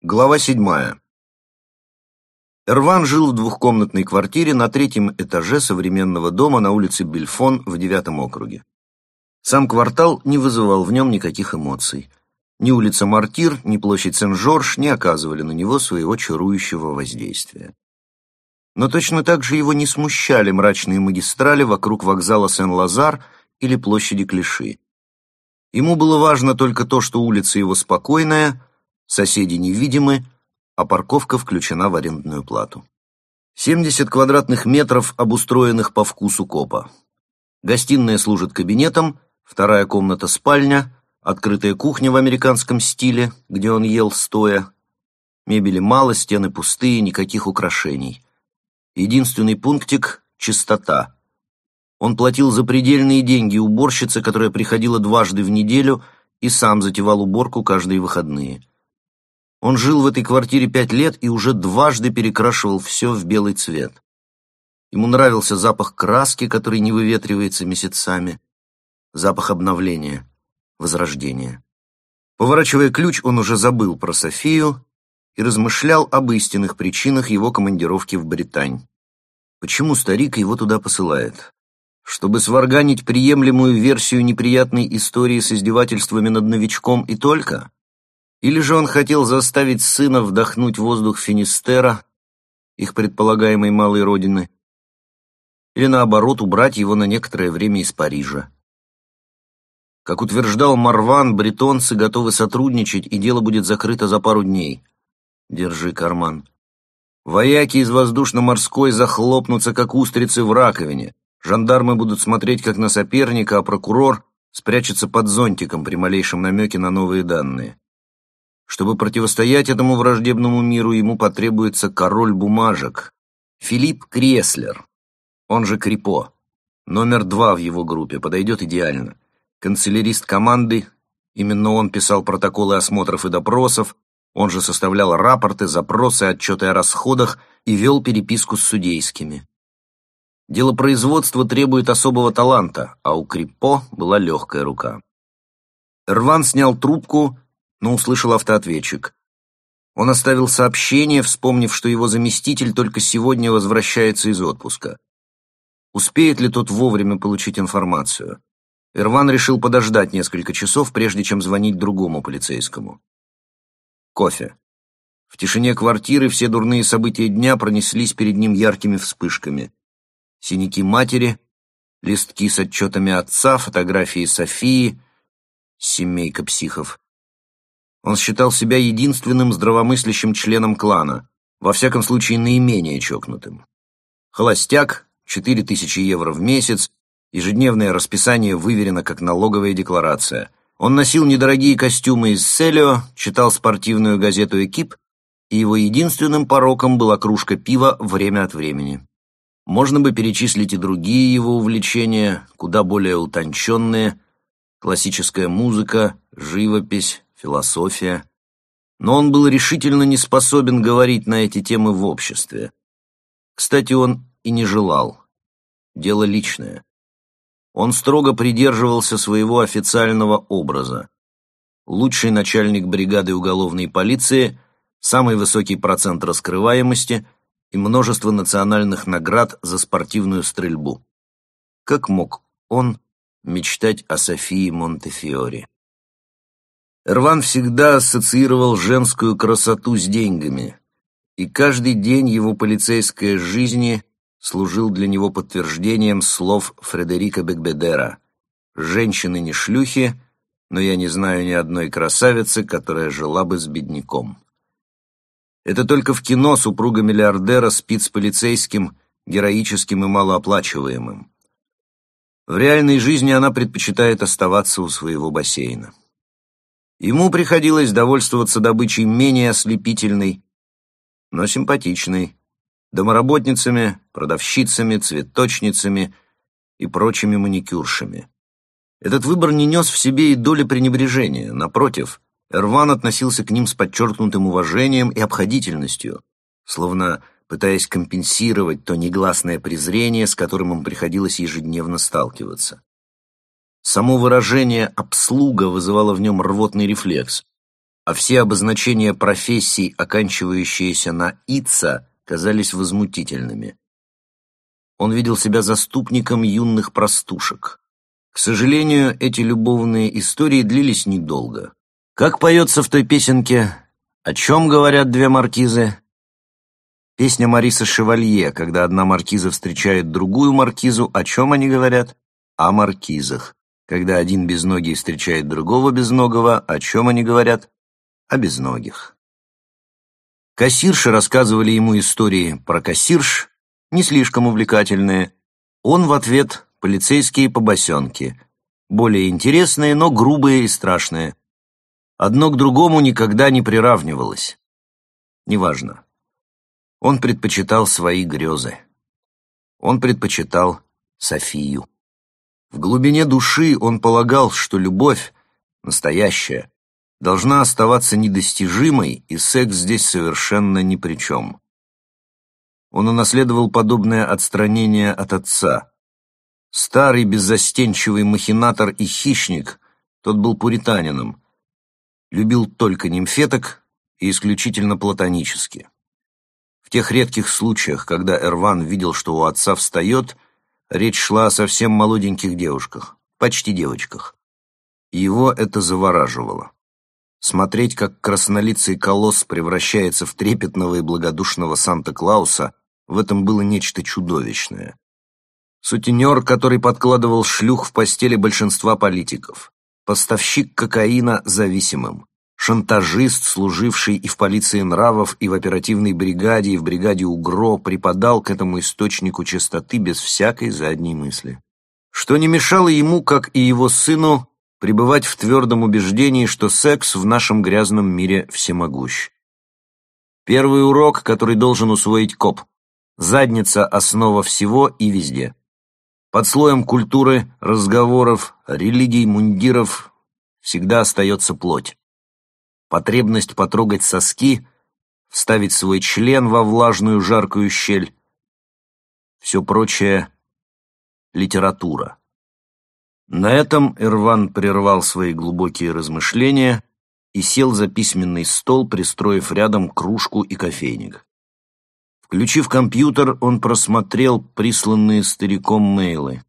Глава 7. Эрван жил в двухкомнатной квартире на третьем этаже современного дома на улице Бельфон в 9-м округе. Сам квартал не вызывал в нем никаких эмоций. Ни улица Мартир, ни площадь Сен-Жорж не оказывали на него своего чарующего воздействия. Но точно так же его не смущали мрачные магистрали вокруг вокзала Сен-Лазар или площади Клиши. Ему было важно только то, что улица его спокойная, соседи невидимы, а парковка включена в арендную плату. 70 квадратных метров, обустроенных по вкусу копа. Гостиная служит кабинетом, вторая комната — спальня, открытая кухня в американском стиле, где он ел стоя. Мебели мало, стены пустые, никаких украшений. Единственный пунктик — чистота. Он платил запредельные деньги уборщице, которая приходила дважды в неделю, и сам затевал уборку каждые выходные. Он жил в этой квартире 5 лет и уже дважды перекрашивал все в белый цвет. Ему нравился запах краски, который не выветривается месяцами, запах обновления, возрождения. Поворачивая ключ, он уже забыл про Софию и размышлял об истинных причинах его командировки в Британь. Почему старик его туда посылает? Чтобы сварганить приемлемую версию неприятной истории с издевательствами над новичком и только? Или же он хотел заставить сына вдохнуть воздух Финистера, их предполагаемой малой родины, или наоборот убрать его на некоторое время из Парижа? Как утверждал Марван, бретонцы готовы сотрудничать, и дело будет закрыто за пару дней. Держи карман. Вояки из воздушно-морской захлопнутся, как устрицы в раковине. Жандармы будут смотреть как на соперника, а прокурор спрячется под зонтиком при малейшем намеке на новые данные. Чтобы противостоять этому враждебному миру, ему потребуется король бумажек. Филипп Креслер, он же Крипо. Номер 2 в его группе, подойдет идеально. Канцелярист команды, именно он писал протоколы осмотров и допросов, он же составлял рапорты, запросы, отчеты о расходах и вел переписку с судейскими. Дело производства требует особого таланта, а у Крипо была легкая рука. Эрван снял трубку, но услышал автоответчик. Он оставил сообщение, вспомнив, что его заместитель только сегодня возвращается из отпуска. Успеет ли тот вовремя получить информацию? Эрван решил подождать несколько часов, прежде чем звонить другому полицейскому. Кофе. В тишине квартиры все дурные события дня пронеслись перед ним яркими вспышками. Синяки матери, листки с отчетами отца, фотографии Софии, семейка психов. Он считал себя единственным здравомыслящим членом клана, во всяком случае наименее чокнутым. Холостяк, 4000 евро в месяц, ежедневное расписание выверено как налоговая декларация. Он носил недорогие костюмы из Селио, читал спортивную газету «Экип», и его единственным пороком была кружка пива время от времени. Можно бы перечислить и другие его увлечения, куда более утонченные: классическая музыка, живопись, философия. Но он был решительно не способен говорить на эти темы в обществе. Кстати, он и не желал. Дело личное. Он строго придерживался своего официального образа. Лучший начальник бригады уголовной полиции, самый высокий процент раскрываемости и множество национальных наград за спортивную стрельбу. Как мог он мечтать о Софии Монтефиори? Эрван всегда ассоциировал женскую красоту с деньгами, и каждый день его полицейской жизни служил для него подтверждением слов Фредерика Бекбедера: «Женщины не шлюхи, но я не знаю ни одной красавицы, которая жила бы с бедняком». Это только в кино супруга миллиардера спит с полицейским, героическим и малооплачиваемым. В реальной жизни она предпочитает оставаться у своего бассейна. Ему приходилось довольствоваться добычей менее ослепительной, но симпатичной, домоработницами, продавщицами, цветочницами и прочими маникюршами. Этот выбор не нес в себе и доли пренебрежения. Напротив, Эрван относился к ним с подчеркнутым уважением и обходительностью, словно пытаясь компенсировать то негласное презрение, с которым им приходилось ежедневно сталкиваться. Само выражение «обслуга» вызывало в нем рвотный рефлекс. а все обозначения профессий, оканчивающиеся на «ица», казались возмутительными. Он видел себя заступником юных простушек. К сожалению, эти любовные истории длились недолго. Как поется в той песенке «О чем говорят две маркизы?» Песня Мариса Шевалье, когда одна маркиза встречает другую маркизу, о чем они говорят? О маркизах. Когда один безногий встречает другого безногого, о чем они говорят? О безногих. Кассирши рассказывали ему истории про кассирш, не слишком увлекательные. Он в ответ полицейские побосенки, более интересные, но грубые и страшные. Одно к другому никогда не приравнивалось. Неважно. Он предпочитал свои грезы. Он предпочитал Софию. В глубине души он полагал, что любовь, настоящая, должна оставаться недостижимой, и секс здесь совершенно ни при чем. Он унаследовал подобное отстранение от отца. Старый беззастенчивый махинатор и хищник, тот был пуританином, любил только нимфеток и исключительно платонически. В тех редких случаях, когда Эрван видел, что у отца встает, речь шла о совсем молоденьких девушках, почти девочках. И его это завораживало. Смотреть, как краснолицый колосс превращается в трепетного и благодушного Санта-Клауса, в этом было нечто чудовищное. Сутенер, который подкладывал шлюх в постели большинства политиков, поставщик кокаина зависимым, шантажист, служивший и в полиции нравов, и в оперативной бригаде, и в бригаде УГРО, припадал к этому источнику чистоты без всякой задней мысли. Что не мешало ему, как и его сыну, пребывать в твердом убеждении, что секс в нашем грязном мире всемогущ. Первый урок, который должен усвоить коп. Задница – основа всего и везде. Под слоем культуры, разговоров, религий, мундиров всегда остается плоть. Потребность потрогать соски, вставить свой член во влажную жаркую щель. Все прочее — литература. На этом Эрван прервал свои глубокие размышления и сел за письменный стол, пристроив рядом кружку и кофейник. Включив компьютер, он просмотрел присланные стариком мейлы.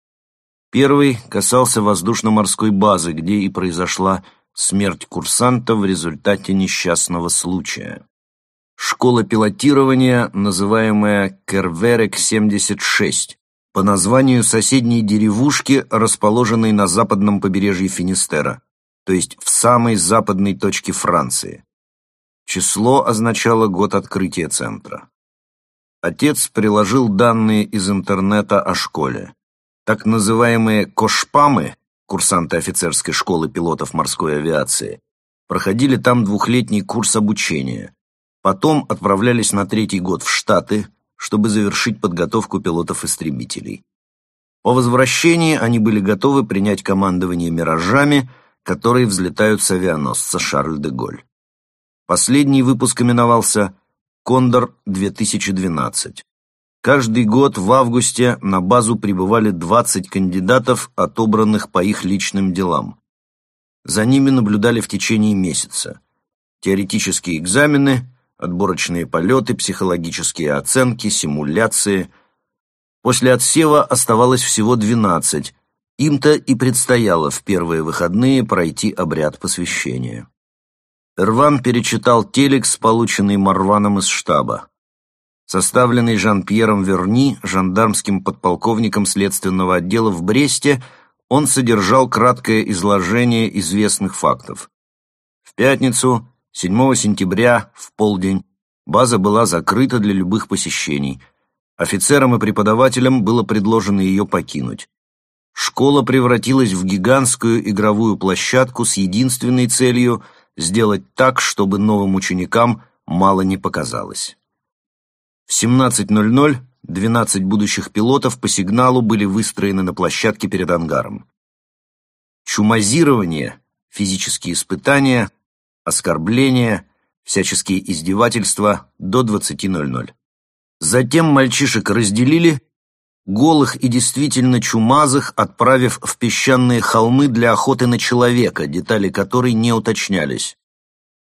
Первый касался воздушно-морской базы, где и произошла смерть курсанта в результате несчастного случая. Школа пилотирования, называемая Керверек-76, по названию соседней деревушки, расположенной на западном побережье Финистера, то есть в самой западной точке Франции. Число означало год открытия центра. Отец приложил данные из интернета о школе. Так называемые «кошпамы», курсанты офицерской школы пилотов морской авиации, проходили там двухлетний курс обучения. Потом отправлялись на 3-й год в Штаты, чтобы завершить подготовку пилотов-истребителей. По возвращении они были готовы принять командование «Миражами», которые взлетают с авианосца «Шарль-де-Голь». Последний выпуск именовался «Кондор-2012». Каждый год в августе на базу прибывали 20 кандидатов, отобранных по их личным делам. За ними наблюдали в течение месяца. Теоретические экзамены, отборочные полеты, психологические оценки, симуляции. После отсева оставалось всего 12. Им-то и предстояло в первые выходные пройти обряд посвящения. Эрван перечитал телекс, полученный Марваном из штаба. Составленный Жан-Пьером Верни, жандармским подполковником следственного отдела в Бресте, он содержал краткое изложение известных фактов. В пятницу, 7 сентября, в полдень, база была закрыта для любых посещений. Офицерам и преподавателям было предложено ее покинуть. Школа превратилась в гигантскую игровую площадку с единственной целью сделать так, чтобы новым ученикам мало не показалось. В 17:00 12 будущих пилотов по сигналу были выстроены на площадке перед ангаром. Чумазирование, физические испытания, оскорбления, всяческие издевательства до 20:00. Затем мальчишек разделили, голых и действительно чумазых отправив в песчаные холмы для охоты на человека, детали которой не уточнялись.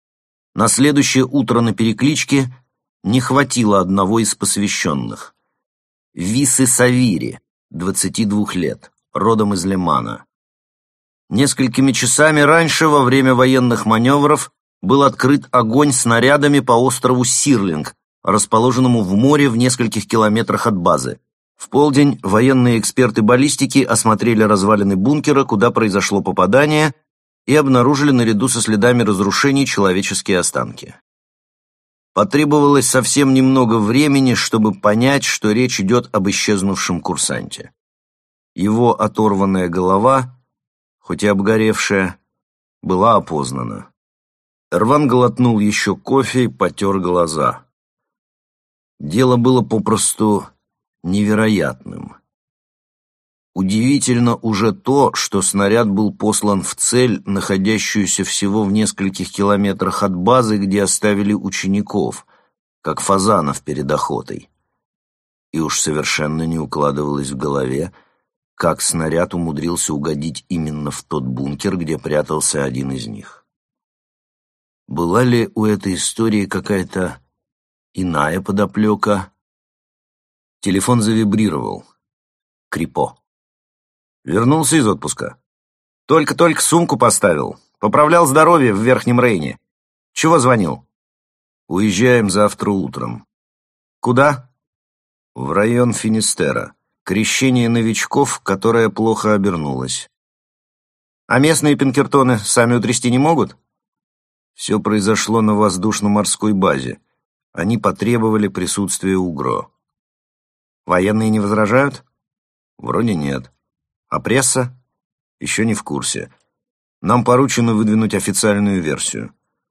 На следующее утро на перекличке не хватило одного из посвященных. Висы Савири, 22 лет, родом из Лимана. Несколькими часами раньше, во время военных маневров, был открыт огонь снарядами по острову Сирлинг, расположенному в море в нескольких километрах от базы. В полдень военные эксперты баллистики осмотрели развалины бункера, куда произошло попадание, и обнаружили наряду со следами разрушений человеческие останки. Потребовалось совсем немного времени, чтобы понять, что речь идет об исчезнувшем курсанте. Его оторванная голова, хоть и обгоревшая, была опознана. Эрван глотнул еще кофе и потер глаза. Дело было попросту невероятным. Удивительно уже то, что снаряд был послан в цель, находящуюся всего в нескольких километрах от базы, где оставили учеников, как фазанов перед охотой. И уж совершенно не укладывалось в голове, как снаряд умудрился угодить именно в тот бункер, где прятался один из них. Была ли у этой истории какая-то иная подоплека? Телефон завибрировал. Крипо. Вернулся из отпуска. Только-только сумку поставил. Поправлял здоровье в Верхнем Рейне. Чего звонил? Уезжаем завтра утром. Куда? В район Финистера. Крещение новичков, которое плохо обернулось. А местные пинкертоны сами утрясти не могут? Все произошло на воздушно-морской базе. Они потребовали присутствия УГРО. Военные не возражают? Вроде нет. А пресса? Еще не в курсе. Нам поручено выдвинуть официальную версию.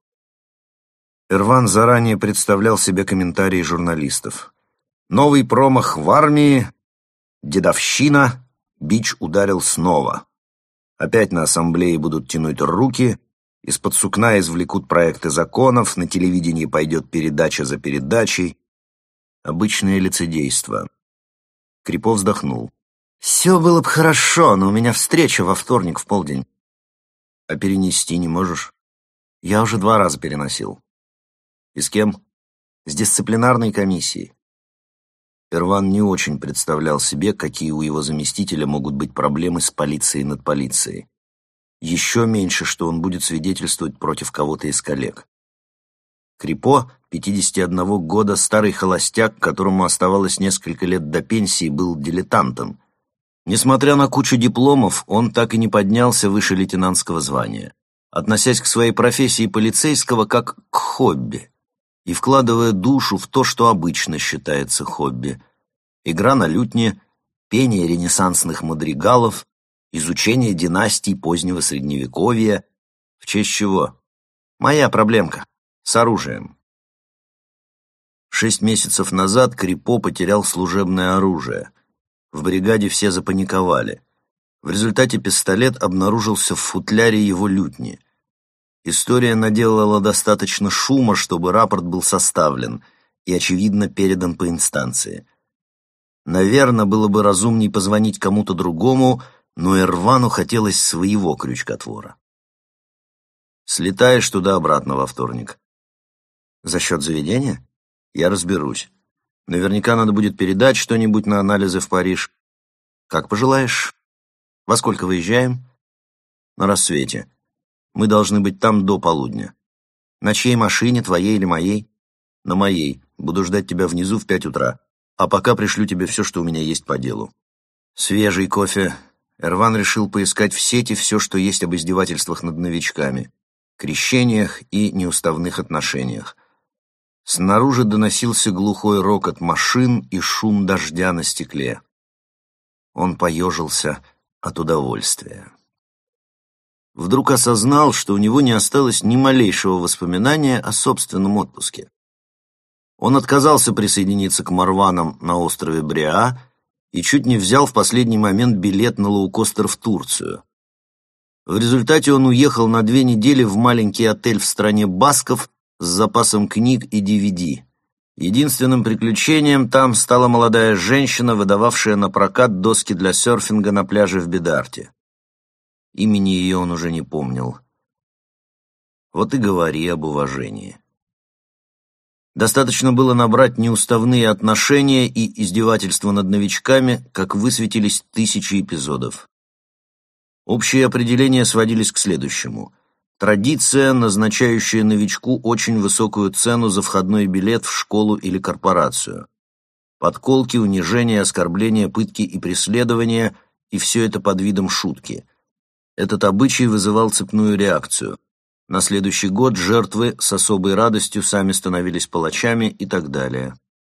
Эрван заранее представлял себе комментарии журналистов. Новый промах в армии, дедовщина, бич ударил снова. Опять на ассамблее будут тянуть руки, из-под сукна извлекут проекты законов, на телевидении пойдет передача за передачей. Обычное лицедейство. Крипо вздохнул. «Все было бы хорошо, но у меня встреча во вторник в полдень». «А перенести не можешь?» «Я уже 2 раза переносил». «И с кем?» «С дисциплинарной комиссией». Эрван не очень представлял себе, какие у его заместителя могут быть проблемы с полицией над полицией. Еще меньше, что он будет свидетельствовать против кого-то из коллег. Крипо, 51 года, старый холостяк, которому оставалось несколько лет до пенсии, был дилетантом. Несмотря на кучу дипломов, он так и не поднялся выше лейтенантского звания, относясь к своей профессии полицейского как к хобби и вкладывая душу в то, что обычно считается хобби. Игра на лютне, пение ренессансных мадригалов, изучение династий позднего Средневековья. В честь чего? Моя проблемка. С оружием. 6 месяцев назад Крипо потерял служебное оружие. В бригаде все запаниковали. В результате пистолет обнаружился в футляре его лютни. История наделала достаточно шума, чтобы рапорт был составлен и, очевидно, передан по инстанции. Наверное, было бы разумней позвонить кому-то другому, но Эрвану хотелось своего крючкотвора. «Слетаешь туда-обратно во вторник». «За счет заведения? Я разберусь. Наверняка надо будет передать что-нибудь на анализы в Париж. Как пожелаешь. Во сколько выезжаем?» «На рассвете. Мы должны быть там до полудня». «На чьей машине, твоей или моей?» «На моей. Буду ждать тебя внизу в 5 утра. А пока пришлю тебе все, что у меня есть по делу». Свежий кофе. Эрван решил поискать в сети все, что есть об издевательствах над новичками, крещениях и неуставных отношениях. Снаружи доносился глухой рокот машин и шум дождя на стекле. Он поежился от удовольствия. Вдруг осознал, что у него не осталось ни малейшего воспоминания о собственном отпуске. Он отказался присоединиться к Марванам на острове Бреа и чуть не взял в последний момент билет на лоукостер в Турцию. В результате он уехал на 2 недели в маленький отель в стране басков с запасом книг и DVD. Единственным приключением там стала молодая женщина, выдававшая на прокат доски для серфинга на пляже в Бедарте. Имени ее он уже не помнил. Вот и говори об уважении. Достаточно было набрать неуставные отношения и издевательства над новичками, как высветились тысячи эпизодов. Общие определения сводились к следующему. Традиция, назначающая новичку очень высокую цену за входной билет в школу или корпорацию. Подколки, унижения, оскорбления, пытки и преследования, и все это под видом шутки. Этот обычай вызывал цепную реакцию. На следующий год жертвы с особой радостью сами становились палачами и так далее.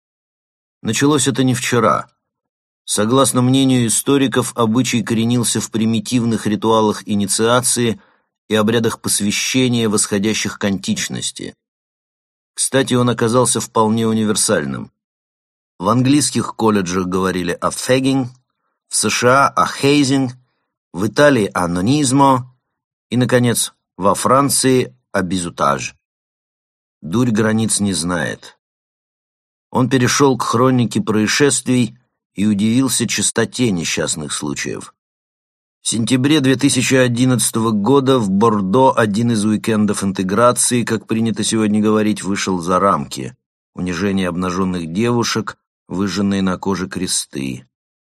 Началось это не вчера. Согласно мнению историков, обычай коренился в примитивных ритуалах инициации и обрядах посвящения, восходящих к античности. Кстати, он оказался вполне универсальным. В английских колледжах говорили о «фэггинг», в США о «хейзинг», в Италии о «нонизмо» и, наконец, во Франции о «бизутаж». Дурь границ не знает. Он перешел к хронике происшествий и удивился частоте несчастных случаев. В сентябре 2011 года в Бордо один из уикендов интеграции, как принято сегодня говорить, вышел за рамки. Унижение обнаженных девушек, выжженные на коже кресты.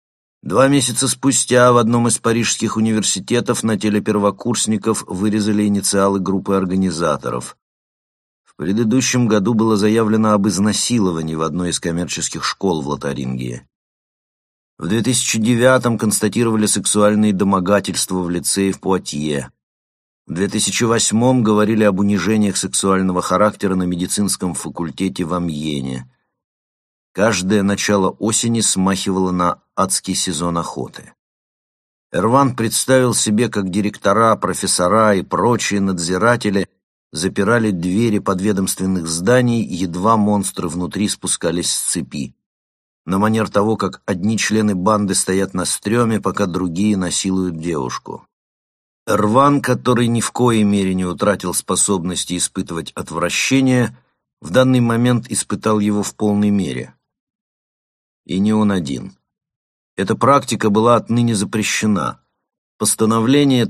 2 месяца спустя в одном из парижских университетов на теле первокурсников вырезали инициалы группы организаторов. В предыдущем году было заявлено об изнасиловании в одной из коммерческих школ в Лотарингии. В 2009 констатировали сексуальные домогательства в лицее в Пуатье. В 2008 говорили об унижениях сексуального характера на медицинском факультете в Амьене. Каждое начало осени смахивало на адский сезон охоты. Эрван представил себе, как директора, профессора и прочие надзиратели запирали двери подведомственных зданий, едва монстры внутри спускались с цепи, на манер того, как одни члены банды стоят на стреме, пока другие насилуют девушку. Эрван, который ни в коей мере не утратил способности испытывать отвращение, в данный момент испытал его в полной мере. И не он один. Эта практика была отныне запрещена. Постановление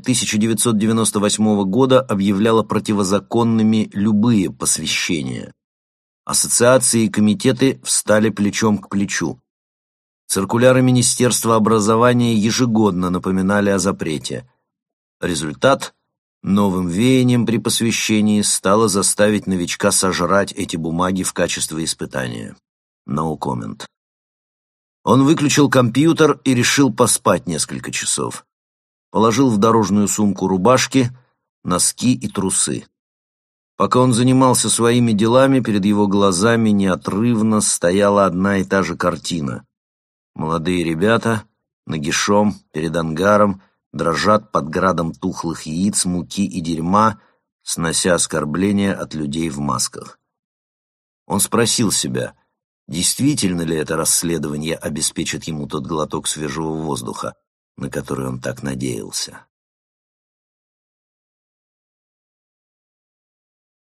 1998 года объявляло противозаконными любые посвящения. Ассоциации и комитеты встали плечом к плечу. Циркуляры Министерства образования ежегодно напоминали о запрете. Результат – новым веянием при посвящении стало заставить новичка сожрать эти бумаги в качестве испытания. No comment. Он выключил компьютер и решил поспать несколько часов. Положил в дорожную сумку рубашки, носки и трусы. Пока он занимался своими делами, перед его глазами неотрывно стояла одна и та же картина. Молодые ребята, нагишом, перед ангаром, дрожат под градом тухлых яиц, муки и дерьма, снося оскорбления от людей в масках. Он спросил себя, действительно ли это расследование обеспечит ему тот глоток свежего воздуха, на который он так надеялся.